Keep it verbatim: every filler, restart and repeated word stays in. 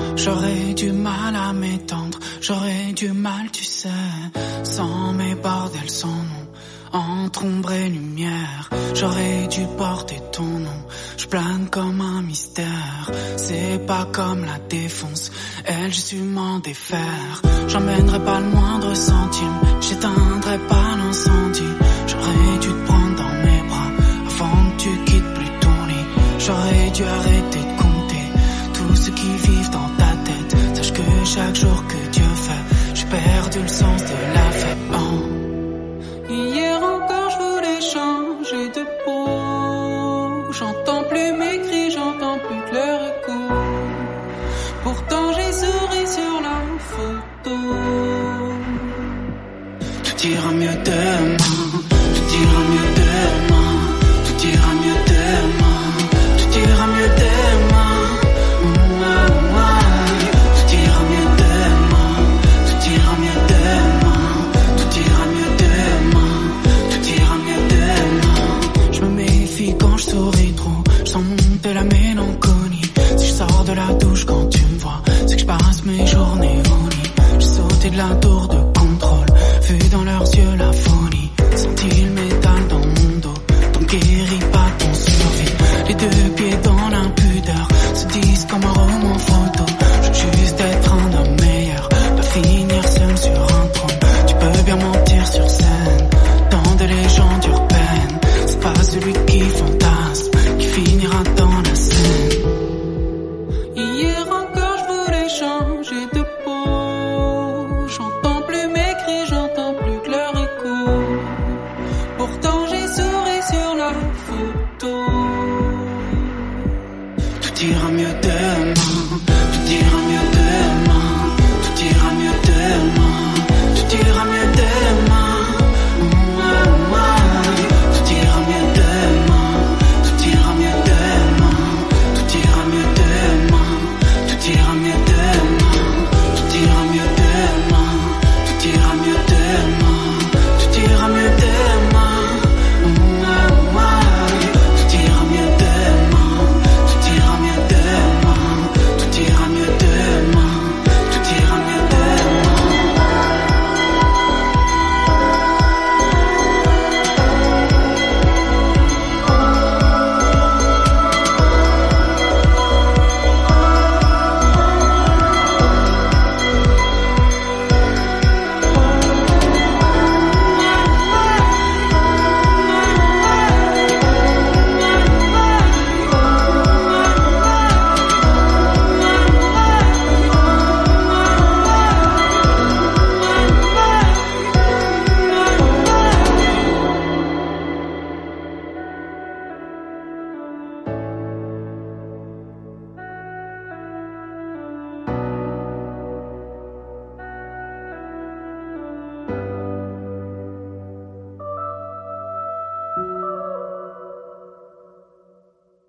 J'aurais du mal à m'étendre, j'aurais du mal, tu sais, sans mes bordels, sans nom, entre ombre et lumière. J'aurais dû porter ton nom, je plane comme un mystère. C'est pas comme la défonce, elle, j'ai su m'en défaire. J'emmènerai pas le moindre centime, j'éteindrai pas l'incendie. J'aurais dû te prendre dans mes bras avant que tu quittes plus ton lit. J'aurais dû arrêter de compter tous ceux qui vivent dans ta tête. Sache que chaque jour que Dieu fait, j'ai perdu le sens de la fête. Oh. Hier encore je voulais changer de peau. J'entends plus mes cris, j'entends plus que leur écho. Pourtant j'ai souri sur la photo. Tout ira mieux demain, tout ira mieux demain, tout ira mieux demain, tout ira mieux demain. Tout ira mieux demain, tout ira mieux demain, tout ira mieux demain, tout ira mieux demain. Je me méfie quand je souris trop, je sens monter la mélancolie. Si je sors de la douche quand tu me vois, c'est que je passe mes journées au lit. J'ai sauté de la tour de